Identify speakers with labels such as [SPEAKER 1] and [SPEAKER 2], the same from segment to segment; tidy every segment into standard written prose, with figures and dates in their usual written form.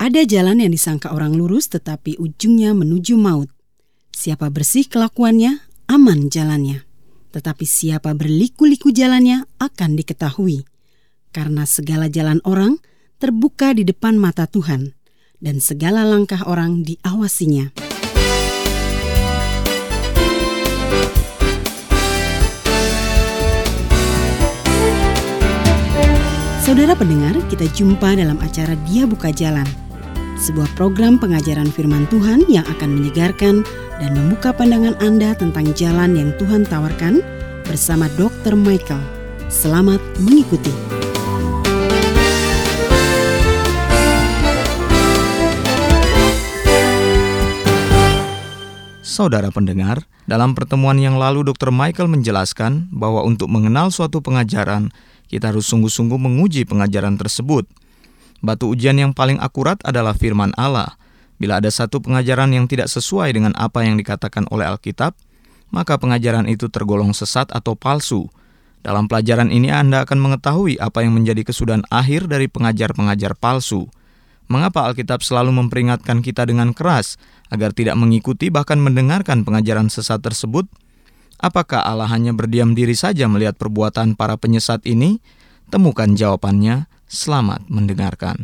[SPEAKER 1] Ada jalan yang disangka orang lurus tetapi ujungnya menuju maut. Siapa bersih kelakuannya, aman jalannya. Tetapi siapa berliku-liku jalannya akan diketahui. Karena segala jalan orang terbuka di depan mata Tuhan, dan segala langkah orang diawasinya. Saudara pendengar, kita jumpa dalam acara Dia Buka Jalan, sebuah program pengajaran firman Tuhan yang akan menyegarkan dan membuka pandangan Anda tentang jalan yang Tuhan tawarkan bersama Dr. Michael. Selamat mengikuti.
[SPEAKER 2] Saudara pendengar, dalam pertemuan yang lalu Dr. Michael menjelaskan bahwa untuk mengenal suatu pengajaran, kita harus sungguh-sungguh menguji pengajaran tersebut. Batu ujian yang paling akurat adalah firman Allah. Bila ada satu pengajaran yang tidak sesuai dengan apa yang dikatakan oleh Alkitab, maka pengajaran itu tergolong sesat atau palsu. Dalam pelajaran ini Anda akan mengetahui apa yang menjadi kesudahan akhir dari pengajar-pengajar palsu. Mengapa Alkitab selalu memperingatkan kita dengan keras agar tidak mengikuti bahkan mendengarkan pengajaran sesat tersebut? Apakah Allah hanya berdiam diri saja melihat perbuatan para penyesat ini? Temukan jawabannya. Selamat mendengarkan.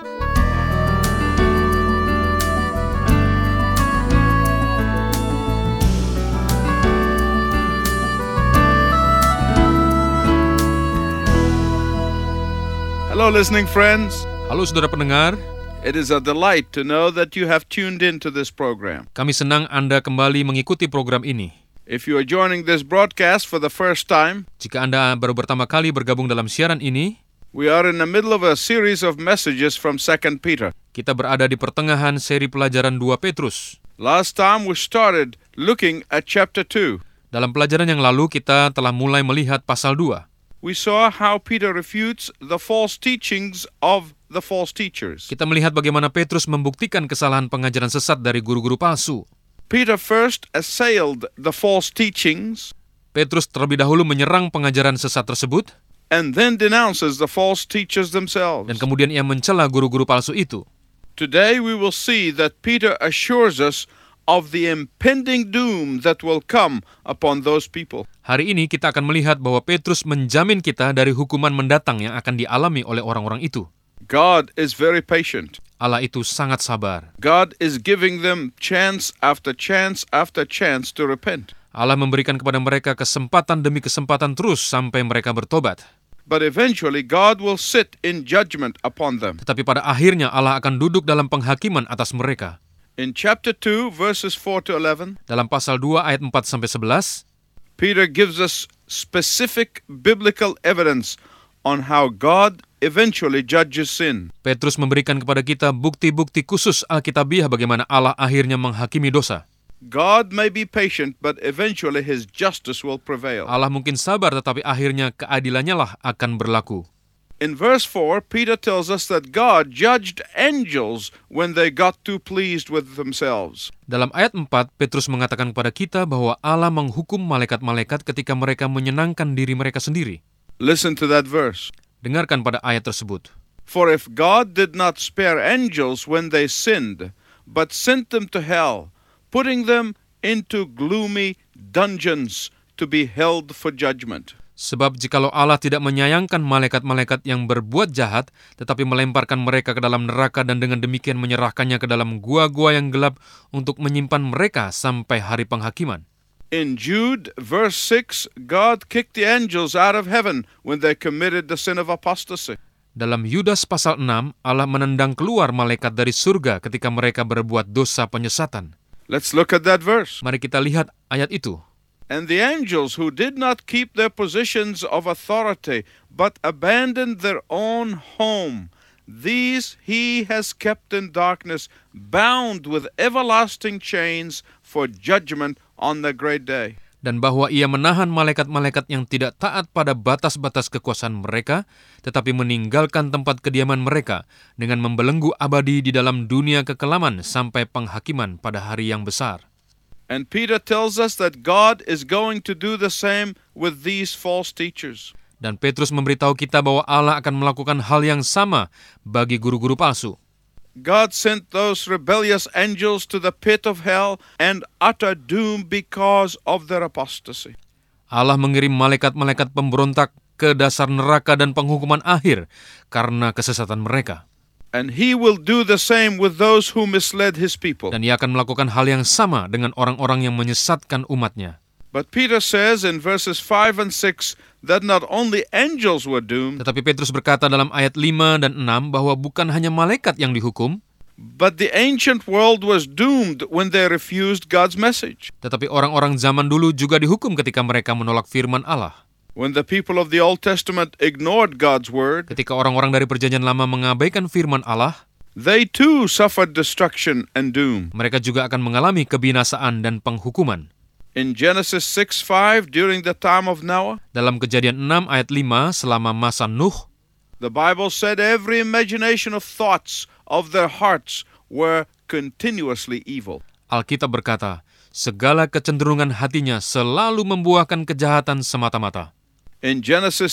[SPEAKER 3] Hello listening friends.
[SPEAKER 4] Halo saudara pendengar.
[SPEAKER 3] It is a delight to know that you have tuned into this program.
[SPEAKER 4] Kami senang Anda kembali mengikuti program ini.
[SPEAKER 3] If you are joining this broadcast for the first time,
[SPEAKER 4] Jika Anda baru pertama kali bergabung dalam siaran ini,
[SPEAKER 3] we are in the middle of a series of messages from 2 Peter.
[SPEAKER 4] kita berada di pertengahan seri pelajaran 2 Petrus.
[SPEAKER 3] Last time we started looking at chapter 2.
[SPEAKER 4] Dalam pelajaran yang lalu kita telah mulai melihat pasal 2.
[SPEAKER 3] We saw how Peter refutes the false teachings of the false teachers.
[SPEAKER 4] Kita melihat bagaimana Petrus membuktikan kesalahan pengajaran sesat dari guru-guru palsu.
[SPEAKER 3] Peter first assailed the false teachings
[SPEAKER 4] Petrus terlebih dahulu menyerang pengajaran sesat tersebut,
[SPEAKER 3] and then denounces the false teachers themselves.
[SPEAKER 4] dan kemudian ia mencela guru-guru palsu itu.
[SPEAKER 3] Today we will see that Peter assures us of the impending doom that will come upon those people.
[SPEAKER 4] Hari ini kita akan melihat bahwa Petrus menjamin kita dari hukuman mendatang yang akan dialami oleh orang-orang itu.
[SPEAKER 3] God is very patient.
[SPEAKER 4] Allah itu sangat sabar.
[SPEAKER 3] God is giving them chance after chance after chance to repent.
[SPEAKER 4] Allah memberikan kepada mereka kesempatan demi kesempatan terus sampai mereka bertobat.
[SPEAKER 3] But eventually God will sit in judgment upon them.
[SPEAKER 4] Tetapi pada akhirnya Allah akan duduk dalam penghakiman atas mereka.
[SPEAKER 3] In chapter 2 verses 4 to 11,
[SPEAKER 4] Dalam pasal 2 ayat 4-11,
[SPEAKER 3] Peter gives us specific biblical evidence on how God eventually judges sin.
[SPEAKER 4] Petrus memberikan kepada kita bukti-bukti khusus Alkitabiah bagaimana Allah akhirnya menghakimi dosa.
[SPEAKER 3] God may be patient, but eventually his justice will prevail.
[SPEAKER 4] Allah mungkin sabar, tetapi akhirnya keadilannya lah akan berlaku.
[SPEAKER 3] In verse 4, Peter tells us that God judged angels when they got too pleased with themselves.
[SPEAKER 4] Dalam ayat 4, Petrus mengatakan kepada kita bahwa Allah menghukum malaikat-malaikat ketika mereka menyenangkan diri mereka sendiri.
[SPEAKER 3] Listen to that verse.
[SPEAKER 4] Dengarkan pada ayat tersebut.
[SPEAKER 3] For if God did not spare angels when they sinned, but sent them to hell, putting them into gloomy dungeons to be held for judgment.
[SPEAKER 4] Sebab jikalau Allah tidak menyayangkan malaikat-malaikat yang berbuat jahat, tetapi melemparkan mereka ke dalam neraka dan dengan demikian menyerahkannya ke dalam gua-gua yang gelap untuk menyimpan mereka sampai hari penghakiman.
[SPEAKER 3] In Jude, verse 6, God kicked the angels out of heaven when they committed the sin of apostasy.
[SPEAKER 4] Dalam Yudas pasal 6, Allah menendang keluar malaikat dari surga ketika mereka berbuat dosa penyesatan.
[SPEAKER 3] Let's look at that verse.
[SPEAKER 4] Mari kita lihat ayat itu.
[SPEAKER 3] And the angels who did not keep their positions of authority, but abandoned their own home, these he has kept in darkness, bound with everlasting chains for judgment on the great day.
[SPEAKER 4] Dan bahwa ia menahan malaikat-malaikat yang tidak taat pada batas-batas kekuasaan mereka, tetapi meninggalkan tempat kediaman mereka dengan membelenggu abadi di dalam dunia kekelaman sampai penghakiman pada hari yang besar.
[SPEAKER 3] And Peter tells us that God is going to do the same with these false teachers.
[SPEAKER 4] Dan Petrus memberitahu kita bahwa Allah akan melakukan hal yang sama bagi guru-guru palsu.
[SPEAKER 3] God sent those rebellious angels to the pit of hell and utter doom because of their apostasy.
[SPEAKER 4] Allah mengirim malaikat-malaikat pemberontak ke dasar neraka dan penghukuman akhir karena kesesatan mereka.
[SPEAKER 3] And he will do the same with those who misled his people.
[SPEAKER 4] Dan ia akan melakukan hal yang sama dengan orang-orang yang menyesatkan umatnya.
[SPEAKER 3] But Peter says in verses 5 and 6 that not only angels were doomed,
[SPEAKER 4] Tetapi Petrus berkata dalam ayat 5 dan 6 bahwa bukan hanya malaikat yang dihukum,
[SPEAKER 3] but the ancient world was doomed when they refused God's message.
[SPEAKER 4] tetapi orang-orang zaman dulu juga dihukum ketika mereka menolak firman Allah.
[SPEAKER 3] When the people of the Old Testament ignored God's word,
[SPEAKER 4] Ketika orang-orang dari Perjanjian Lama mengabaikan firman Allah,
[SPEAKER 3] they too suffered destruction and doom.
[SPEAKER 4] mereka juga akan mengalami kebinasaan dan penghukuman.
[SPEAKER 3] In Genesis 6:5, during the time of Noah,
[SPEAKER 4] Dalam Kejadian 6 ayat 5, selama masa Nuh,
[SPEAKER 3] the Bible said every imagination of thoughts of their hearts were continuously evil.
[SPEAKER 4] Alkitab berkata, segala kecenderungan hatinya selalu membuahkan kejahatan semata-mata.
[SPEAKER 3] In Genesis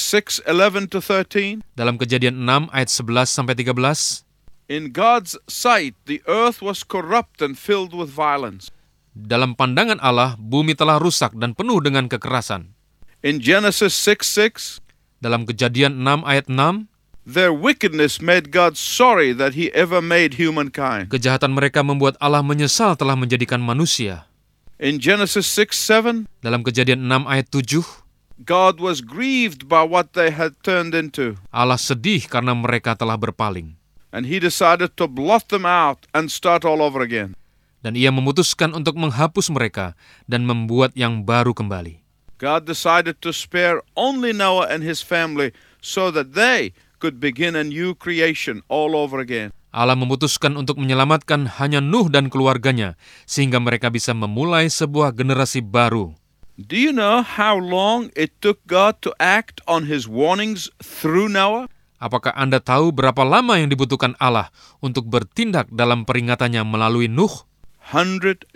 [SPEAKER 3] 6:11-13,
[SPEAKER 4] Dalam Kejadian 6 ayat 11 sampai 13,
[SPEAKER 3] in God's sight, the earth was corrupt and filled with violence.
[SPEAKER 4] dalam pandangan Allah, bumi telah rusak dan penuh dengan kekerasan.
[SPEAKER 3] In Genesis 6:6,
[SPEAKER 4] Dalam Kejadian 6 ayat 6,
[SPEAKER 3] their wickedness made God sorry that he ever made humankind.
[SPEAKER 4] kejahatan mereka membuat Allah menyesal telah menjadikan manusia.
[SPEAKER 3] In Genesis 6:7,
[SPEAKER 4] Dalam Kejadian 6 ayat 7,
[SPEAKER 3] God was grieved by what they had turned into,
[SPEAKER 4] Allah sedih karena mereka telah berpaling.
[SPEAKER 3] and he decided to blot them out and start all over again.
[SPEAKER 4] Dan ia memutuskan untuk menghapus mereka dan membuat yang baru kembali.
[SPEAKER 3] God decided to spare only Noah and his family so that they could begin a new creation all over again.
[SPEAKER 4] Allah memutuskan untuk menyelamatkan hanya Nuh dan keluarganya, sehingga mereka bisa memulai sebuah generasi baru.
[SPEAKER 3] Do you know how long it took God to act on his warnings through Noah?
[SPEAKER 4] Apakah Anda tahu berapa lama yang dibutuhkan Allah untuk bertindak dalam peringatannya melalui Nuh?
[SPEAKER 3] 120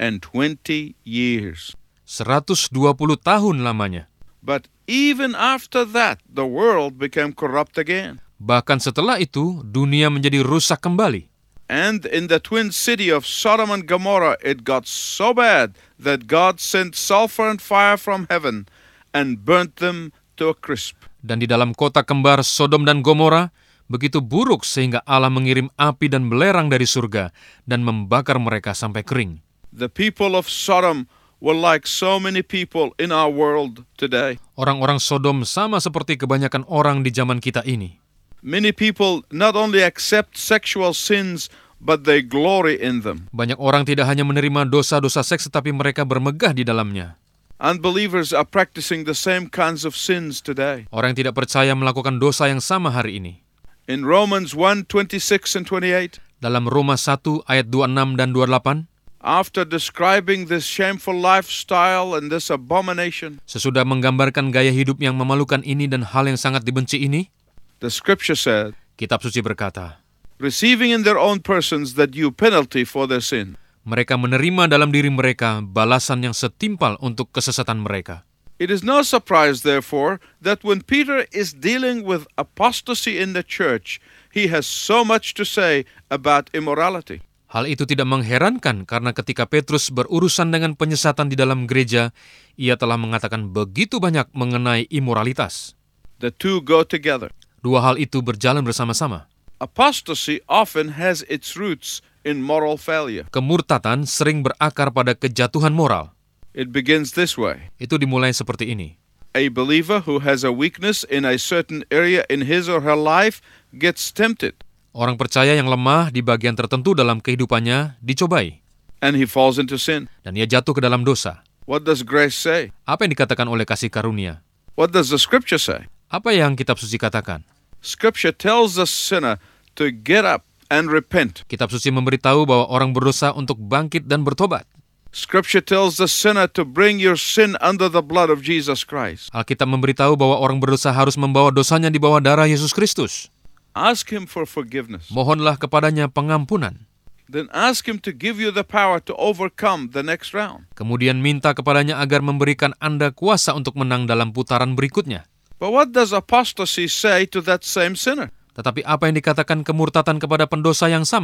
[SPEAKER 3] years.
[SPEAKER 4] 120 tahun lamanya.
[SPEAKER 3] But even after that, the world became corrupt again.
[SPEAKER 4] Bahkan setelah itu, dunia menjadi rusak kembali.
[SPEAKER 3] And in the twin city of Sodom and Gomorrah, it got so bad that God sent sulfur and fire from heaven and burnt them to a crisp.
[SPEAKER 4] Dan di dalam kota kembar Sodom dan Gomora, begitu buruk sehingga Allah mengirim api dan belerang dari surga dan membakar mereka sampai kering.
[SPEAKER 3] The people of Sodom were like so many people in our world today.
[SPEAKER 4] Orang-orang Sodom sama seperti kebanyakan orang di zaman kita ini.
[SPEAKER 3] Many people not only accept sexual sins, but they glory in them.
[SPEAKER 4] Banyak orang tidak hanya menerima dosa-dosa seks, tetapi mereka bermegah di dalamnya.
[SPEAKER 3] Unbelievers are practicing the same kinds of sins today.
[SPEAKER 4] Orang yang tidak percaya melakukan dosa yang sama hari ini.
[SPEAKER 3] In Romans 1:26 and 28,
[SPEAKER 4] Dalam Roma 1 ayat 26 dan 28,
[SPEAKER 3] after describing this shameful lifestyle and this abomination,
[SPEAKER 4] sesudah menggambarkan gaya hidup yang memalukan ini dan hal yang sangat dibenci ini,
[SPEAKER 3] the scripture said,
[SPEAKER 4] Kitab Suci berkata,
[SPEAKER 3] receiving in their own persons the due penalty for their sin.
[SPEAKER 4] mereka menerima dalam diri mereka balasan yang setimpal untuk kesesatan mereka.
[SPEAKER 3] It is no surprise, therefore, that when Peter is dealing with apostasy in the church, he has so much to say about immorality.
[SPEAKER 4] Hal itu tidak mengherankan karena ketika Petrus berurusan dengan penyesatan di dalam gereja, ia telah mengatakan begitu banyak mengenai imoralitas.
[SPEAKER 3] The two go together.
[SPEAKER 4] Dua hal itu berjalan bersama-sama.
[SPEAKER 3] Apostasy often has its roots in moral failure.
[SPEAKER 4] Kemurtatan sering berakar pada kejatuhan moral.
[SPEAKER 3] It begins this way.
[SPEAKER 4] Itu dimulai seperti ini.
[SPEAKER 3] A believer who has a weakness in a certain area in his or her life gets tempted,
[SPEAKER 4] Orang percaya yang lemah di bagian tertentu dalam kehidupannya dicobai,
[SPEAKER 3] and he falls into sin.
[SPEAKER 4] dan ia jatuh ke dalam dosa.
[SPEAKER 3] What does grace say?
[SPEAKER 4] Apa yang dikatakan oleh kasih karunia?
[SPEAKER 3] What does the scripture say?
[SPEAKER 4] Apa yang Kitab Suci katakan?
[SPEAKER 3] Scripture tells the sinner to get up and repent.
[SPEAKER 4] Kitab Suci memberitahu bahwa orang berdosa untuk bangkit dan bertobat.
[SPEAKER 3] Scripture tells the sinner to bring your sin under the blood of Jesus Christ.
[SPEAKER 4] Alkitab memberitahu bahwa orang berdosa harus membawa dosanya di bawah darah Yesus Kristus.
[SPEAKER 3] Ask him for forgiveness.
[SPEAKER 4] Mohonlah kepadanya pengampunan.
[SPEAKER 3] Then ask him to give you the power to overcome the next round.
[SPEAKER 4] Kemudian minta kepadanya agar memberikan Anda kuasa untuk menang dalam putaran berikutnya.
[SPEAKER 3] But what does apostasy say to that same sinner?
[SPEAKER 4] Tetapi apa yang dikatakan kemurtatan kepada pendosa yang sama?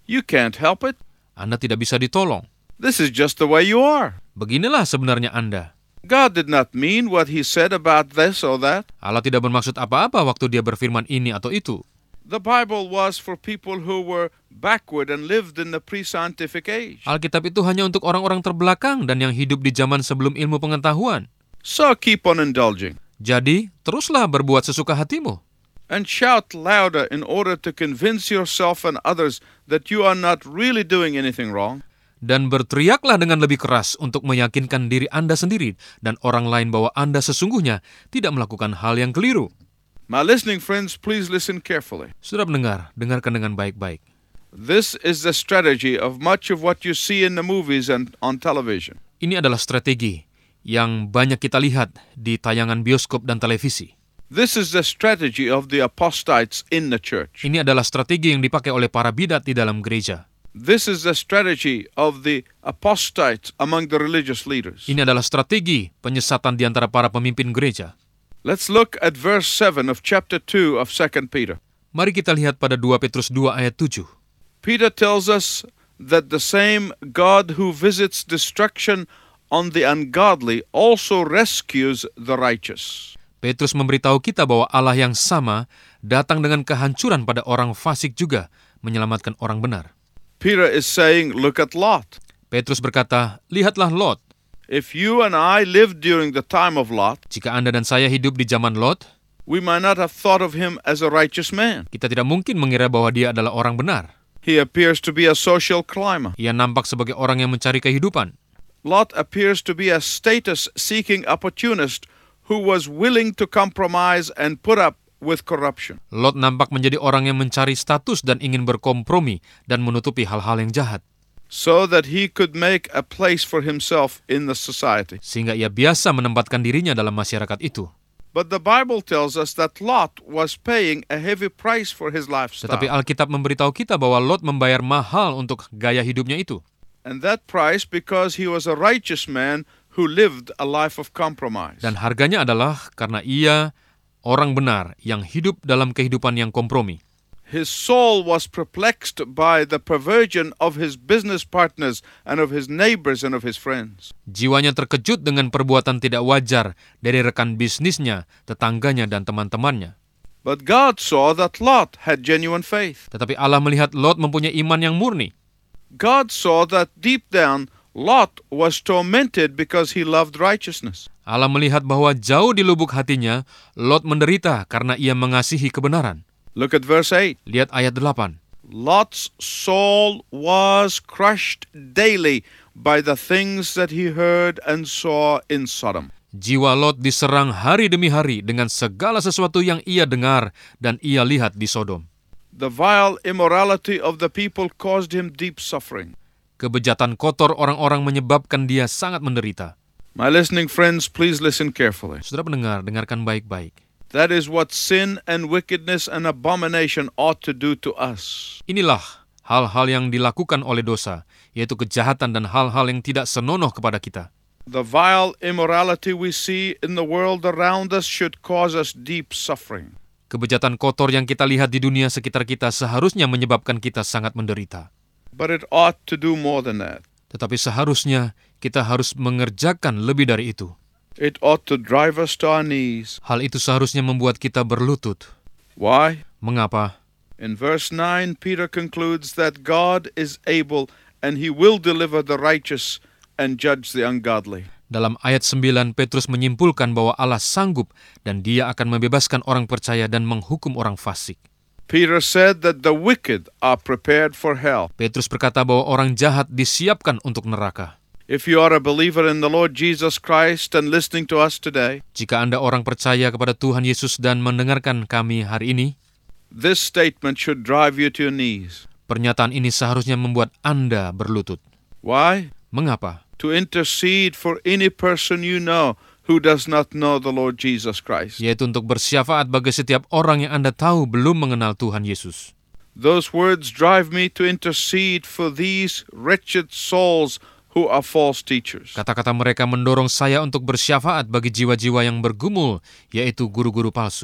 [SPEAKER 3] You can't help it.
[SPEAKER 4] Anda tidak bisa ditolong.
[SPEAKER 3] This is just the way you are.
[SPEAKER 4] Beginilah sebenarnya Anda.
[SPEAKER 3] God did not mean what he said about this or that.
[SPEAKER 4] Allah tidak bermaksud apa-apa waktu dia berfirman ini atau itu.
[SPEAKER 3] The Bible was for people who were backward and lived in the pre-scientific age.
[SPEAKER 4] Alkitab itu hanya untuk orang-orang terbelakang dan yang hidup di zaman sebelum ilmu pengetahuan.
[SPEAKER 3] So keep on indulging
[SPEAKER 4] Jadi, teruslah berbuat sesuka hatimu.
[SPEAKER 3] and shout louder in order to convince yourself and others that you are not really doing anything wrong.
[SPEAKER 4] Dan berteriaklah dengan lebih keras untuk meyakinkan diri Anda sendiri dan orang lain bahwa Anda sesungguhnya tidak melakukan hal yang keliru.
[SPEAKER 3] My listening friends, please listen carefully.
[SPEAKER 4] Sudah mendengar, dengarkan dengan baik-baik.
[SPEAKER 3] This is the strategy of much of what you see in the movies and on television.
[SPEAKER 4] Ini adalah strategi yang banyak kita lihat di tayangan bioskop dan televisi.
[SPEAKER 3] This is the strategy of the apostates in the church.
[SPEAKER 4] Ini adalah strategi yang dipakai oleh para bidat di dalam gereja.
[SPEAKER 3] This is the strategy of the apostates among the religious leaders.
[SPEAKER 4] Ini adalah strategi penyesatan di antara para pemimpin gereja.
[SPEAKER 3] Let's look at verse 7 of chapter 2 of 2 Peter.
[SPEAKER 4] Mari kita lihat pada 2 Petrus 2 ayat 7.
[SPEAKER 3] Peter tells us that the same God who visits destruction on the ungodly also rescues the righteous.
[SPEAKER 4] Petrus memberitahu kita bahwa Allah yang sama datang dengan kehancuran pada orang fasik juga menyelamatkan orang benar.
[SPEAKER 3] Peter is saying, look at Lot.
[SPEAKER 4] Petrus berkata, lihatlah Lot.
[SPEAKER 3] If you and I lived during the time of Lot,
[SPEAKER 4] Jika Anda dan saya hidup di zaman Lot,
[SPEAKER 3] we might not have thought of him as a righteous man.
[SPEAKER 4] kita tidak mungkin mengira bahwa dia adalah orang benar.
[SPEAKER 3] He appears to be a social climber.
[SPEAKER 4] Ia nampak sebagai orang yang mencari kehidupan.
[SPEAKER 3] Lot appears to be a status-seeking opportunist who was willing to compromise and put up with corruption.
[SPEAKER 4] Lot nampak menjadi orang yang mencari status dan ingin berkompromi dan menutupi hal-hal yang jahat,
[SPEAKER 3] so that he could make a place for himself in the society.
[SPEAKER 4] sehingga ia biasa menempatkan dirinya dalam masyarakat itu.
[SPEAKER 3] But the Bible tells us that Lot was paying a heavy price for his
[SPEAKER 4] Tetapi
[SPEAKER 3] lifestyle.
[SPEAKER 4] Alkitab memberitahu kita bahwa Lot membayar mahal untuk gaya hidupnya itu.
[SPEAKER 3] And that price because he was a righteous man who lived a life of compromise.
[SPEAKER 4] Dan harganya adalah karena ia orang benar yang hidup dalam kehidupan yang kompromi.
[SPEAKER 3] His soul was perplexed by the perversion of his business partners and of his neighbors and of his friends.
[SPEAKER 4] Jiwanya terkejut dengan perbuatan tidak wajar dari rekan bisnisnya, tetangganya, dan teman-temannya.
[SPEAKER 3] But God saw that Lot had genuine faith.
[SPEAKER 4] Tetapi Allah melihat Lot mempunyai iman yang murni.
[SPEAKER 3] God saw that deep down Lot was tormented because he loved righteousness.
[SPEAKER 4] Allah melihat bahwa jauh di lubuk hatinya, Lot menderita karena ia mengasihi kebenaran.
[SPEAKER 3] Look at verse 8.
[SPEAKER 4] Lihat ayat 8.
[SPEAKER 3] Lot's soul was crushed daily by the things that he heard and saw in Sodom.
[SPEAKER 4] Jiwa Lot diserang hari demi hari dengan segala sesuatu yang ia dengar dan ia lihat di Sodom.
[SPEAKER 3] The vile immorality of the people caused him deep suffering.
[SPEAKER 4] Kebejatan kotor orang-orang menyebabkan dia sangat menderita.
[SPEAKER 3] My listening friends, please listen carefully.
[SPEAKER 4] Saudara pendengar, dengarkan baik-baik.
[SPEAKER 3] That is what sin and wickedness and abomination ought to do to us.
[SPEAKER 4] Inilah hal-hal yang dilakukan oleh dosa, yaitu kejahatan dan hal-hal yang tidak senonoh kepada kita.
[SPEAKER 3] The vile immorality we see in the world around us should cause us deep suffering.
[SPEAKER 4] Kebejatan kotor yang kita lihat di dunia sekitar kita seharusnya menyebabkan kita sangat menderita.
[SPEAKER 3] But it ought to do more than that.
[SPEAKER 4] Tetapi seharusnya kita harus mengerjakan lebih dari itu.
[SPEAKER 3] It ought to drive us to our knees.
[SPEAKER 4] Hal itu seharusnya membuat kita berlutut.
[SPEAKER 3] Why?
[SPEAKER 4] Mengapa?
[SPEAKER 3] In verse 9, Peter concludes that God is able and he will deliver the righteous and judge the ungodly.
[SPEAKER 4] Dalam ayat 9, Petrus menyimpulkan bahwa Allah sanggup dan dia akan membebaskan orang percaya dan menghukum orang fasik.
[SPEAKER 3] Peter said that the wicked are prepared for hell.
[SPEAKER 4] Petrus berkata bahwa orang jahat disiapkan untuk neraka.
[SPEAKER 3] If you are a believer in the Lord Jesus Christ and listening to us today,
[SPEAKER 4] Jika Anda orang percaya kepada Tuhan Yesus dan mendengarkan kami hari ini,
[SPEAKER 3] this statement should drive you to your knees.
[SPEAKER 4] pernyataan ini seharusnya membuat Anda berlutut.
[SPEAKER 3] Why?
[SPEAKER 4] Mengapa?
[SPEAKER 3] To intercede for any person you know who does not know the Lord Jesus Christ.
[SPEAKER 4] Yaitu untuk bersyafaat bagi setiap orang yang Anda tahu belum mengenal Tuhan Yesus.
[SPEAKER 3] Those words drive me to intercede for these wretched souls who are false teachers.
[SPEAKER 4] Kata-kata mereka mendorong saya untuk bersyafaat bagi jiwa-jiwa yang bergumul, yaitu guru-guru palsu.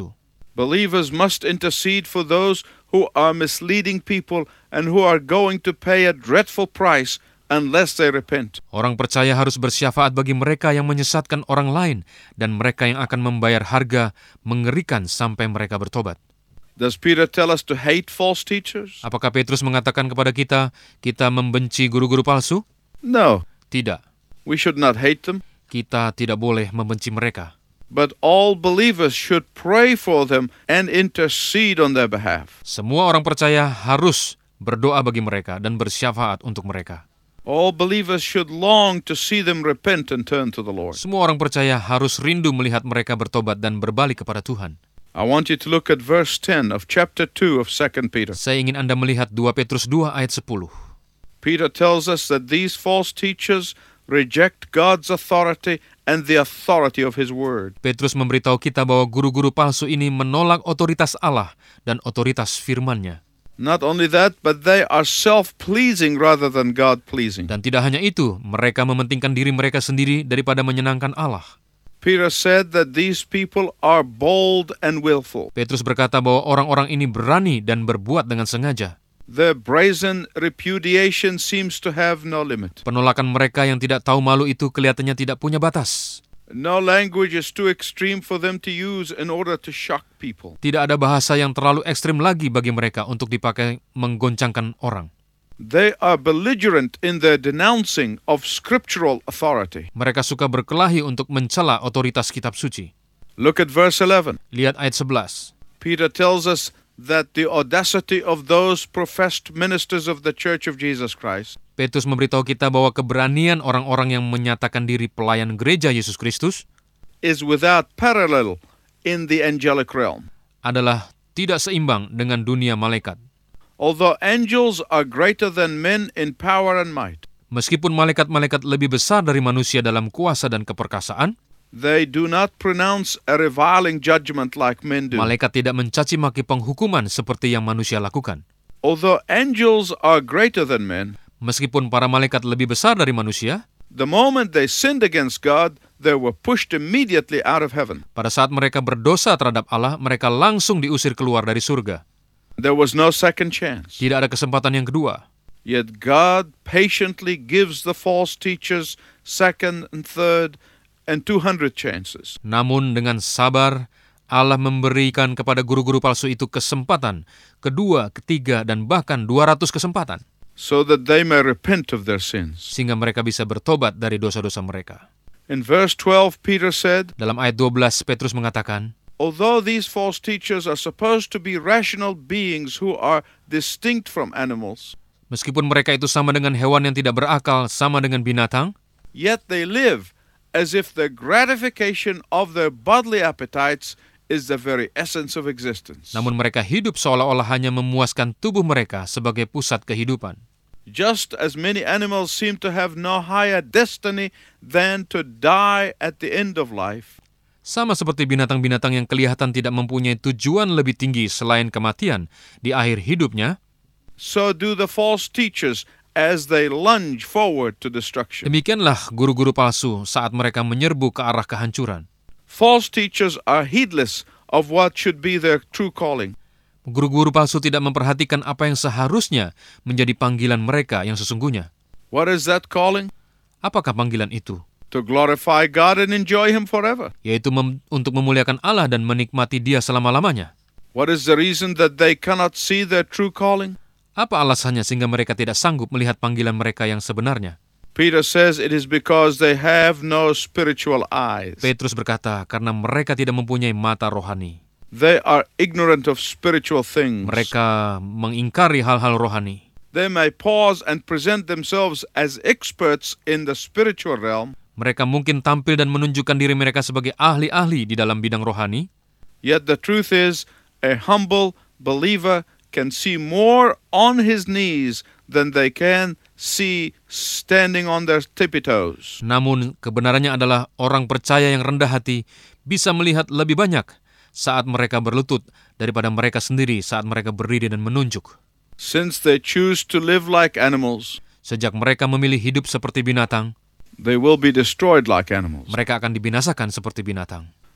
[SPEAKER 3] Believers must intercede for those who are misleading people and who are going to pay a dreadful price unless they repent.
[SPEAKER 4] Orang percaya harus bersyafaat bagi mereka yang menyesatkan orang lain dan mereka yang akan membayar harga mengerikan sampai mereka bertobat.
[SPEAKER 3] Does Peter tell us to hate false teachers?
[SPEAKER 4] Apakah Petrus mengatakan kepada kita membenci guru-guru palsu?
[SPEAKER 3] No,
[SPEAKER 4] Tidak.
[SPEAKER 3] we should not hate them.
[SPEAKER 4] Kita tidak boleh membenci mereka.
[SPEAKER 3] But all believers should pray for them and intercede on their behalf.
[SPEAKER 4] Semua orang percaya harus berdoa bagi mereka dan bersyafaat untuk mereka.
[SPEAKER 3] All believers should long to see them repent and turn to the Lord.
[SPEAKER 4] Semua orang percaya harus rindu melihat mereka bertobat dan berbalik kepada Tuhan.
[SPEAKER 3] I want you to look at verse 10 of chapter 2 of 2 Peter.
[SPEAKER 4] Saya ingin Anda melihat 2 Petrus 2 ayat 10.
[SPEAKER 3] Peter tells us that these false teachers reject God's authority and the authority of His Word.
[SPEAKER 4] Petrus memberitahu kita bahwa guru-guru palsu ini menolak otoritas Allah dan otoritas firman-Nya.
[SPEAKER 3] Not only that, but they are self-pleasing rather than God-pleasing.
[SPEAKER 4] Dan tidak hanya itu, mereka mementingkan diri mereka sendiri daripada menyenangkan Allah.
[SPEAKER 3] Peter said that these people are bold and willful.
[SPEAKER 4] Petrus berkata bahwa orang-orang ini berani dan berbuat dengan sengaja.
[SPEAKER 3] Their brazen repudiation seems to have no limit.
[SPEAKER 4] Penolakan mereka yang tidak tahu malu itu kelihatannya tidak punya batas.
[SPEAKER 3] No language is too extreme for them to use in order to shock people.
[SPEAKER 4] Tidak ada bahasa yang terlalu ekstrim lagi bagi mereka untuk dipakai menggoncangkan orang.
[SPEAKER 3] They are belligerent in their denouncing of scriptural authority.
[SPEAKER 4] Mereka suka berkelahi untuk mencela otoritas kitab suci.
[SPEAKER 3] Look at verse 11.
[SPEAKER 4] Lihat ayat 11.
[SPEAKER 3] Peter tells us that the audacity of those professed ministers of the Church of Jesus Christ
[SPEAKER 4] Petrus memberitahu kita bahwa keberanian orang-orang yang menyatakan diri pelayan gereja Yesus Kristus
[SPEAKER 3] is without parallel in the angelic realm.
[SPEAKER 4] adalah tidak seimbang dengan dunia malaikat.
[SPEAKER 3] Although angels are greater than men in power and might,
[SPEAKER 4] Meskipun malaikat-malaikat lebih besar dari manusia dalam kuasa dan keperkasaan,
[SPEAKER 3] they do not pronounce a reviling judgment like men do.
[SPEAKER 4] malaikat tidak mencaci maki penghukuman seperti yang manusia lakukan.
[SPEAKER 3] Although angels are greater than men,
[SPEAKER 4] Meskipun para malaikat lebih besar dari manusia,
[SPEAKER 3] the moment they sinned against God, they were pushed immediately out of heaven.
[SPEAKER 4] pada saat mereka berdosa terhadap Allah, mereka langsung diusir keluar dari surga.
[SPEAKER 3] There was no second chance.
[SPEAKER 4] Tidak ada kesempatan yang kedua.
[SPEAKER 3] Yet God patiently gives the false teachers second and third and 200 chances.
[SPEAKER 4] Namun dengan sabar, Allah memberikan kepada guru-guru palsu itu kesempatan, kedua, ketiga, dan bahkan 200 kesempatan,
[SPEAKER 3] So that they may repent of their sins.
[SPEAKER 4] sehingga mereka bisa bertobat dari dosa-dosa mereka.
[SPEAKER 3] In verse 12, Peter said,
[SPEAKER 4] Dalam ayat 12, Petrus mengatakan,
[SPEAKER 3] although these false teachers are supposed to be rational beings who are distinct from animals,
[SPEAKER 4] meskipun mereka itu sama dengan hewan yang tidak berakal, sama dengan binatang,
[SPEAKER 3] yet they live as if the gratification of their bodily appetites is the very essence of existence.
[SPEAKER 4] namun mereka hidup seolah-olah hanya memuaskan tubuh mereka sebagai pusat kehidupan.
[SPEAKER 3] Just as many animals seem to have no higher destiny than to die at the end of life,
[SPEAKER 4] Sama seperti binatang-binatang yang kelihatan tidak mempunyai tujuan lebih tinggi selain kematian di akhir hidupnya,
[SPEAKER 3] so do the false teachers as they lunge forward to destruction.
[SPEAKER 4] demikianlah guru-guru palsu saat mereka menyerbu ke arah kehancuran.
[SPEAKER 3] False teachers are heedless of what should be their true calling.
[SPEAKER 4] Guru-guru palsu tidak memperhatikan apa yang seharusnya menjadi panggilan mereka yang sesungguhnya.
[SPEAKER 3] What is that calling?
[SPEAKER 4] Apakah panggilan itu?
[SPEAKER 3] To glorify God and enjoy Him forever.
[SPEAKER 4] Yaitu untuk memuliakan Allah dan menikmati Dia selama-lamanya.
[SPEAKER 3] What is the reason that they cannot see their true calling?
[SPEAKER 4] Apa alasannya sehingga mereka tidak sanggup melihat panggilan mereka yang sebenarnya?
[SPEAKER 3] Peter says it is because they have no spiritual eyes.
[SPEAKER 4] Petrus berkata, karena mereka tidak mempunyai mata rohani.
[SPEAKER 3] They are ignorant of spiritual things.
[SPEAKER 4] Mereka mengingkari hal-hal rohani.
[SPEAKER 3] They may pause and present themselves as experts in the spiritual realm,
[SPEAKER 4] Mereka mungkin tampil dan menunjukkan diri mereka sebagai ahli-ahli di dalam bidang rohani.
[SPEAKER 3] yet the truth is a humble believer can see more on his knees than they can see standing on their tippy toes.
[SPEAKER 4] Namun kebenarannya adalah orang percaya yang rendah hati bisa melihat lebih banyak saat mereka berlutut daripada mereka sendiri saat mereka berdiri dan menunjuk.
[SPEAKER 3] Since they choose to live like animals,
[SPEAKER 4] Sejak mereka memilih hidup seperti binatang,
[SPEAKER 3] they will be destroyed like animals.
[SPEAKER 4] mereka akan dibinasakan seperti binatang.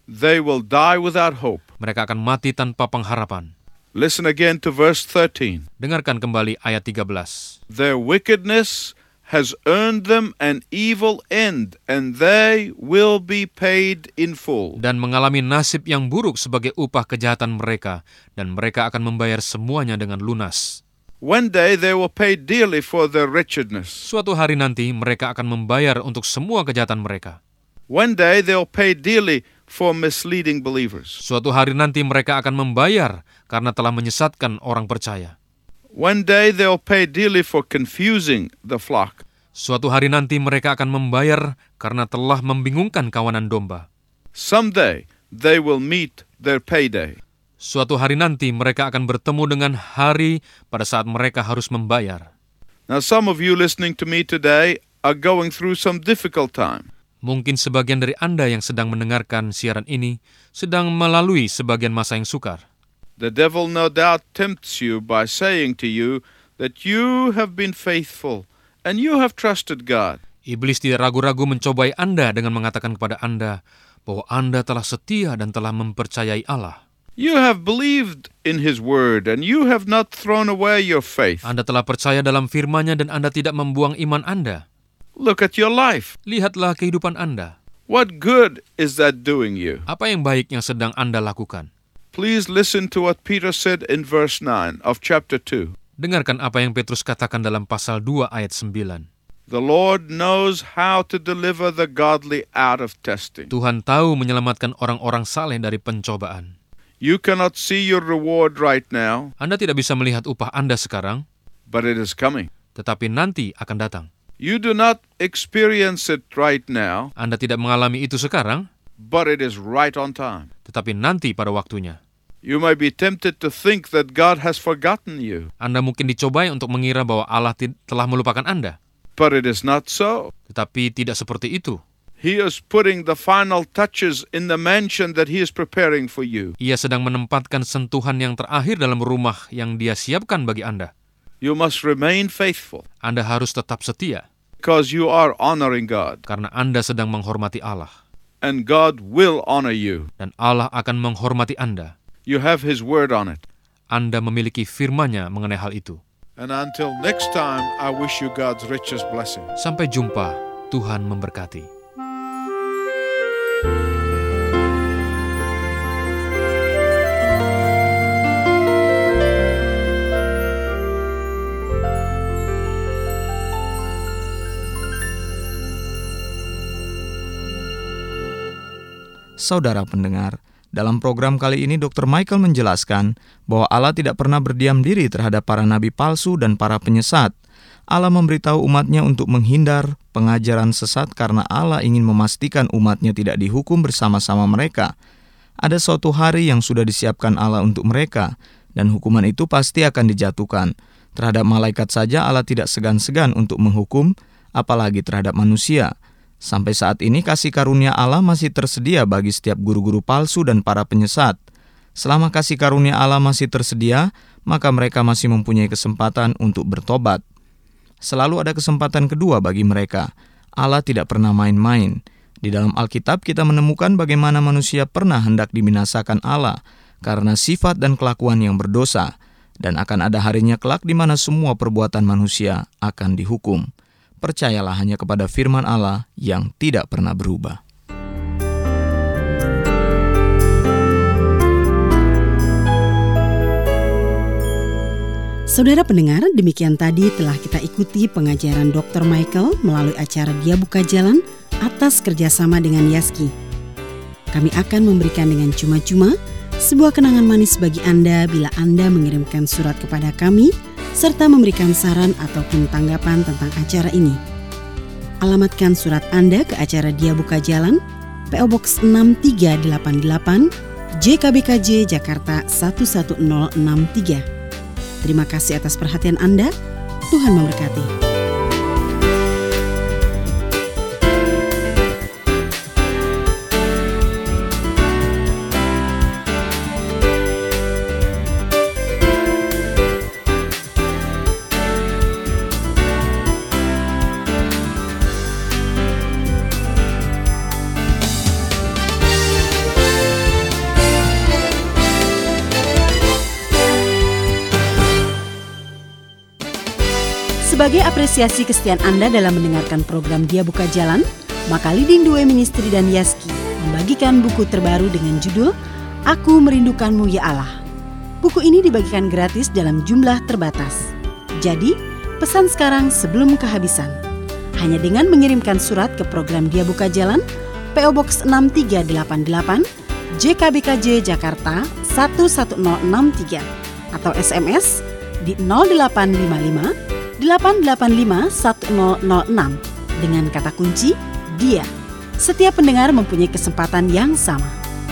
[SPEAKER 3] they will die without hope.
[SPEAKER 4] Mereka akan mati tanpa pengharapan.
[SPEAKER 3] Listen again to verse 13.
[SPEAKER 4] Dengarkan kembali ayat 13.
[SPEAKER 3] Their wickedness has earned them an evil end, and they will be paid in full.
[SPEAKER 4] Dan mengalami nasib yang buruk sebagai upah kejahatan mereka, dan mereka akan membayar semuanya dengan lunas.
[SPEAKER 3] One day they will pay dearly for their wretchedness.
[SPEAKER 4] Suatu hari nanti mereka akan membayar untuk semua kejahatan mereka.
[SPEAKER 3] One day they'll pay dearly for misleading believers.
[SPEAKER 4] Suatu hari nanti mereka akan membayar karena telah menyesatkan orang percaya.
[SPEAKER 3] One day they'll pay dearly for confusing the flock.
[SPEAKER 4] Suatu hari nanti mereka akan membayar karena telah membingungkan kawanan domba.
[SPEAKER 3] Someday they will meet their payday.
[SPEAKER 4] Suatu hari nanti mereka akan bertemu dengan hari pada saat mereka harus membayar.
[SPEAKER 3] Now some of you listening to me today are going through some difficult time.
[SPEAKER 4] Mungkin sebagian dari Anda yang sedang mendengarkan siaran ini sedang melalui sebagian masa yang sukar.
[SPEAKER 3] The devil no doubt tempts you by saying to you that you have been faithful and you have trusted God.
[SPEAKER 4] Iblis tidak ragu-ragu mencobai Anda dengan mengatakan kepada Anda bahwa Anda telah setia dan telah mempercayai Allah.
[SPEAKER 3] You have believed in His word and you have not thrown away your faith.
[SPEAKER 4] Anda telah percaya dalam firman-Nya dan Anda tidak membuang iman Anda.
[SPEAKER 3] Look at your life.
[SPEAKER 4] Lihatlah kehidupan Anda.
[SPEAKER 3] What good is that doing you?
[SPEAKER 4] Apa yang baik yang sedang Anda lakukan?
[SPEAKER 3] Please listen to what Peter said in verse 9 of chapter 2.
[SPEAKER 4] Dengarkan apa yang Petrus katakan dalam pasal 2 ayat 9.
[SPEAKER 3] The Lord knows how to deliver the godly out of testing.
[SPEAKER 4] Tuhan tahu menyelamatkan orang-orang saleh dari pencobaan.
[SPEAKER 3] You cannot see your reward right now,
[SPEAKER 4] Anda tidak bisa melihat upah Anda sekarang,
[SPEAKER 3] but it is coming.
[SPEAKER 4] tetapi nanti akan datang.
[SPEAKER 3] You do not experience it right now,
[SPEAKER 4] Anda tidak mengalami itu sekarang,
[SPEAKER 3] but it is right on time.
[SPEAKER 4] tetapi nanti pada waktunya.
[SPEAKER 3] You may be tempted to think that God has forgotten you,
[SPEAKER 4] Anda mungkin dicobai untuk mengira bahwa Allah telah melupakan Anda,
[SPEAKER 3] but it is not so.
[SPEAKER 4] tetapi tidak seperti itu.
[SPEAKER 3] He is putting the final touches in the mansion that He is preparing for you.
[SPEAKER 4] Ia sedang menempatkan sentuhan yang terakhir dalam rumah yang Dia siapkan bagi Anda.
[SPEAKER 3] You must remain faithful
[SPEAKER 4] Anda harus tetap setia,
[SPEAKER 3] because you are honoring God,
[SPEAKER 4] karena Anda sedang menghormati Allah.
[SPEAKER 3] and God will honor you.
[SPEAKER 4] Dan Allah akan menghormati Anda.
[SPEAKER 3] You have His word on it.
[SPEAKER 4] Anda memiliki firman-Nya mengenai hal itu.
[SPEAKER 3] And until next time, I wish you God's richest blessing.
[SPEAKER 4] Sampai jumpa, Tuhan memberkati.
[SPEAKER 2] Saudara pendengar, dalam program kali ini Dr. Michael menjelaskan bahwa Allah tidak pernah berdiam diri terhadap para nabi palsu dan para penyesat. Allah memberitahu umat-Nya untuk menghindar pengajaran sesat karena Allah ingin memastikan umat-Nya tidak dihukum bersama-sama mereka. Ada suatu hari yang sudah disiapkan Allah untuk mereka, dan hukuman itu pasti akan dijatuhkan. Terhadap malaikat saja Allah tidak segan-segan untuk menghukum, apalagi terhadap manusia. Sampai saat ini kasih karunia Allah masih tersedia bagi setiap guru-guru palsu dan para penyesat. Selama kasih karunia Allah masih tersedia, maka mereka masih mempunyai kesempatan untuk bertobat. Selalu ada kesempatan kedua bagi mereka. Allah tidak pernah main-main. Di dalam Alkitab kita menemukan bagaimana manusia pernah hendak dibinasakan Allah karena sifat dan kelakuan yang berdosa, dan akan ada harinya kelak di mana semua perbuatan manusia akan dihukum. Percayalah hanya kepada firman Allah yang tidak pernah berubah.
[SPEAKER 1] Saudara pendengar, demikian tadi telah kita ikuti pengajaran Dr. Michael melalui acara Dia Buka Jalan atas kerjasama dengan Yaski. Kami akan memberikan dengan cuma-cuma sebuah kenangan manis bagi Anda bila Anda mengirimkan surat kepada kami serta memberikan saran ataupun tanggapan tentang acara ini. Alamatkan surat Anda ke acara Dia Buka Jalan, PO Box 6388, JKBKJ, Jakarta 11063. Terima kasih atas perhatian Anda. Tuhan memberkati. Sebagai apresiasi kesetiaan Anda dalam mendengarkan program Dia Buka Jalan, maka Leading the Way Ministry dan Yaski membagikan buku terbaru dengan judul Aku Merindukanmu Ya Allah. Buku ini dibagikan gratis dalam jumlah terbatas. Jadi, pesan sekarang sebelum kehabisan. Hanya dengan mengirimkan surat ke program Dia Buka Jalan, PO Box 6388, JKBKJ Jakarta 11063, atau SMS di 0855 885 1006 dengan kata kunci Dia. Setiap pendengar mempunyai kesempatan yang sama.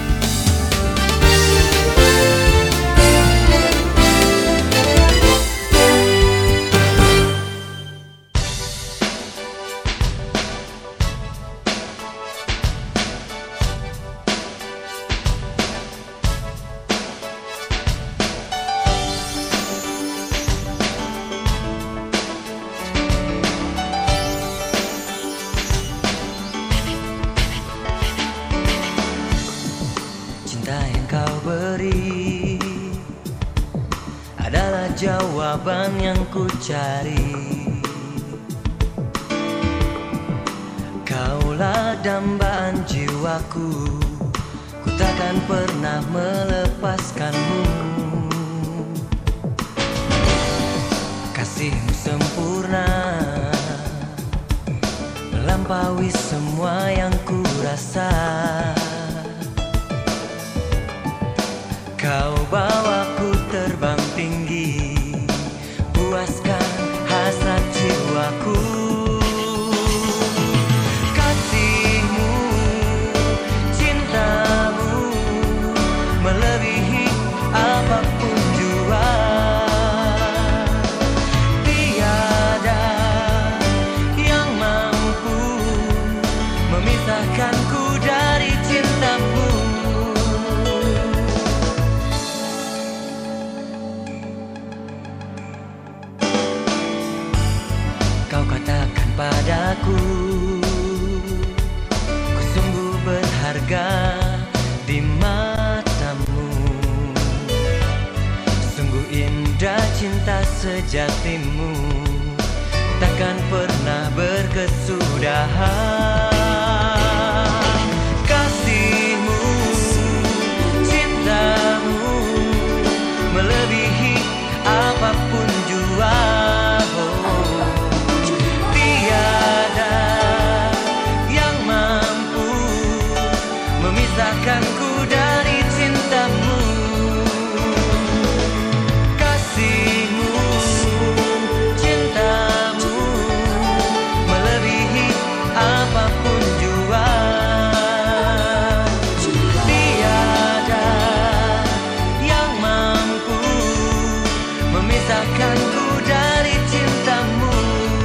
[SPEAKER 5] Jawaban yang ku cari, Kaulah dambaan jiwaku, ku takkan pernah melepaskanmu. Kasihmu sempurna, melampaui semua yang ku rasa. Kau bawaku terbang tinggi, puaskan hasrat jiwaku. Kasihmu, cintamu, melebihi apapun jua. Tiada yang mampu memisahkanku dari cintamu. Kau katakan padaku, ku sungguh berharga di matamu. Sungguh indah cinta sejatimu, takkan pernah berkesudahan. Kasihmu, cintamu, melebihi apapun jua. Memisahkanku dari cintamu. Kasihmu, cintamu, melebihi apapun jua. Tiada yang mampu memisahkanku dari cintamu.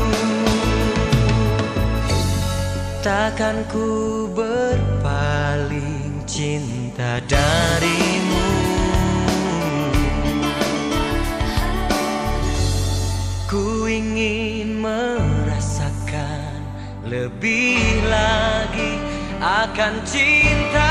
[SPEAKER 5] Takkan ku berpaling cinta darimu. Ku ingin merasakan lebih lagi akan cinta.